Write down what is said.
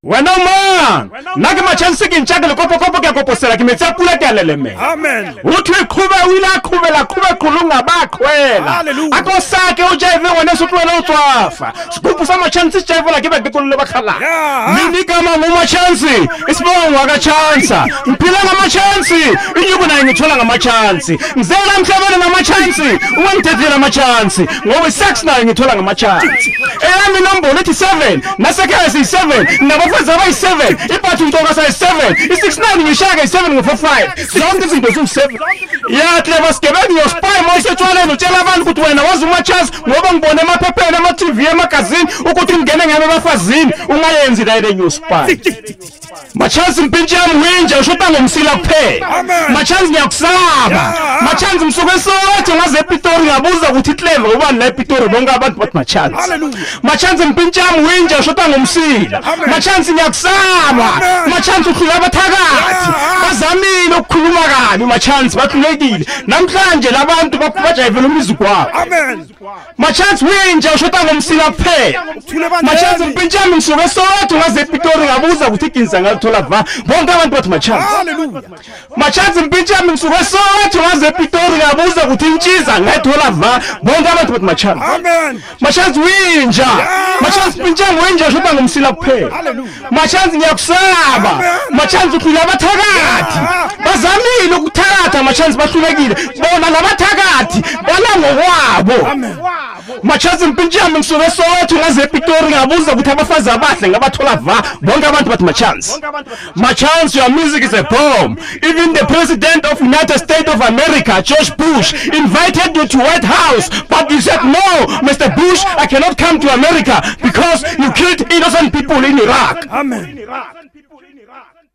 Wena man, nake machansi ke ntshaka le kopo ke koposela ke metsa pula ke alele me. Amen. Uthi iqhube wila qhubela qhube qhulunga bakhwela. Akosake o jive wena sotwela utswafa. Sikupu sa machansi jive la ke ba bekolole bakhala. Mini kama ngo machansi, isibongo akachansa. Mphila ngamachansi, inyuku nayo ngithola ngamachansi. Ngizela emhlabeni ngamachansi, ungangithethela amachansi. Ngoba sex nayo ngithola ngamachansi. Eyami inombolo ethi 7, nasekhaya siyi7, nabafazi abayi7, iphathi ntoka sayi7, i69 ngishaka i7 ngo45. Zonke izinto ziyi7. Yahle basigebengu yospy mosetshwaleni utshela abantu ukuthi wena wazi umachance ngoba ngibone emaphepheni ama-TV emagazini ukuthi ungene ngami abafazini ungayenzi la le news spy. Machansi mpintshi yami winja ushoda ngomsila kuphela. Machansi ngiyakusaba. Machansi msuke Soweto ngaze ePitori ngabuza ukuthi iClever ubani la ePitori bonke abantu bathi Machansi. Machansi mpintshi yami winja ushoda ngomsila. Machansi ngiyakusaba. Machansi uhlula abathakathi. Bazamile ukukhuluma kabi Machansi bahlulekile. Namhlanje labantu bajayivela umizwa kwabo. Amen. Machansi winja ushoda ngomsila kuphela. Machansi mpintshi yami msuke Soweto ngaze ePitori ngabuza ukuthi ikinza ngathola va bonke abantu bathi Machansi. Hallelujah. Machansi mpintshi yami ngisuke Soweto ngaze ePitori ngabuza ukuthi intshiza ngathola va bonke abantu bathi Machansi. Amen. Machansi winja. Machansi mpintshi yami winja shoda ngomsila kuphela. Machansi ngiyakusaba. Machansi uhlula abathakathi. Bazamile ukuthakatha Machansi bahlulekile. Bona labathakathi balangokwabo. Amen. Machansi mpintshi yami ngisuke Soweto ngaze ePitori ngabuza ukuthi abafazi abahle ngabathola va bonke abantu bathi Machansi. Machansi, your music is a bomb. Even the president of United States of America, George Bush, invited you to White House, but you said no, Mr. Bush, I cannot come to America because you killed innocent people in Iraq. Amen.